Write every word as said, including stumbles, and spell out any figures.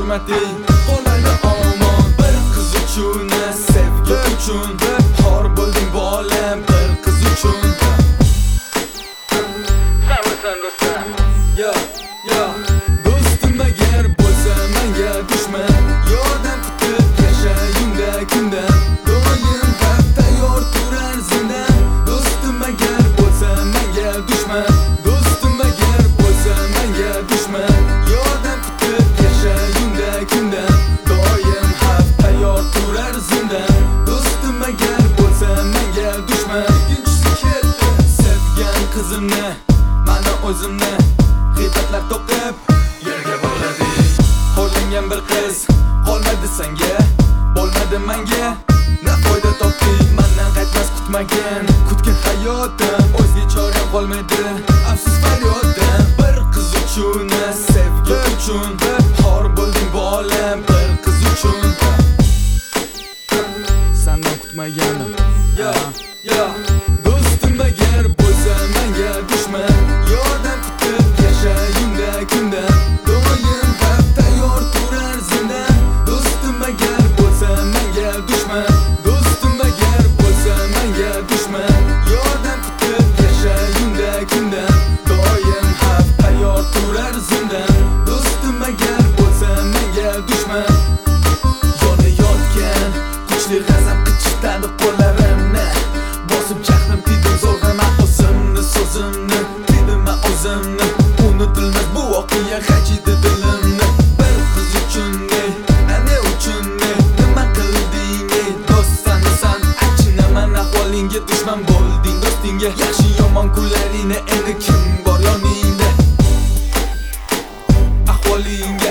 hurmating qoladi omon. Bir qiz uchun, sevgi uchun xor bo'lding bolam, bir qiz uchun. Sabrsan do'stim. Yo, yo, do'stim agar bo'lsa menga dushman, yordam kutib yashayimda kundan, doim haq tayyor turar zindan. Do'stim agar bo'lsa menga dushman, do'stim agar bo'lsa menga dushman, yordam kutib yashayimda kundan, doim haq tayyor turar zindan. Do'stim agar bo'lsa menga dushman. Ikkinchisi keldi, sevgan qizimni, mana o'zimni g'iybatlar to'qib yerga bog'ladik. Xo'rlangan bir qiz qolmadi senga, bo'lmadi menga, na foyda topdik. Mendan qaytmas kutmagan, kutgan hayotim, o'zga chora qolmadi, afsus faryoddan. Bir qiz uchun, sevgi uchun xor bo'lding bolam, bir qiz uchun. Sendan kutmaganim. Yo, yo, do'stim agar bo'lsa menga dushman, yordam kutib yashayimda kundan, doim haq tayyor turar zindan. Do'stim agar bo'lsa menga dushman, do'stim agar bo'lsa menga dushman, yordam kutib yashayimda kundan, doim haq tayyor turar zindan. Do'stim agar bo'lsa menga dushman. Yonayotgan kuchli g'azab qichitadi qo'llarimni, bosib jahlim tidim zo'rg'a men o'zimni, so'zimni tidim o'zimni. Unutilmas bu voqea g'ajidi dilimni. Bir qiz uchun, ana uchun nima qilding ey do'stan san? Aytchina mana ahvolingga dushman bo'lding do'stingga. Yaxshi yomon kunlaringni endi kim bor yoningda? Ahvolingga